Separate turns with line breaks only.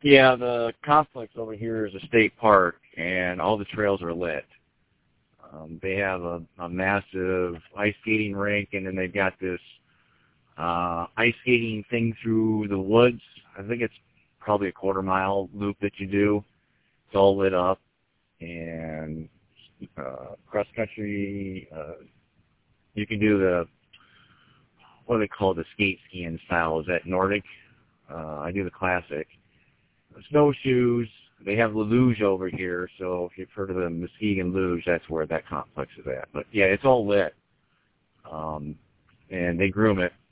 Yeah, the complex over here is a state park, and all the trails are lit. They have a massive ice skating rink, and then they've got this ice skating thing through the woods. I think it's probably a quarter-mile loop that you do. It's all lit up, and cross-country, you can do what do they call the skate skiing style? Is that Nordic? I do the classic. Snowshoes. They have the luge over here, so if you've heard of the Muskegon Luge, that's where that complex is at. But yeah, it's all lit, and they groom it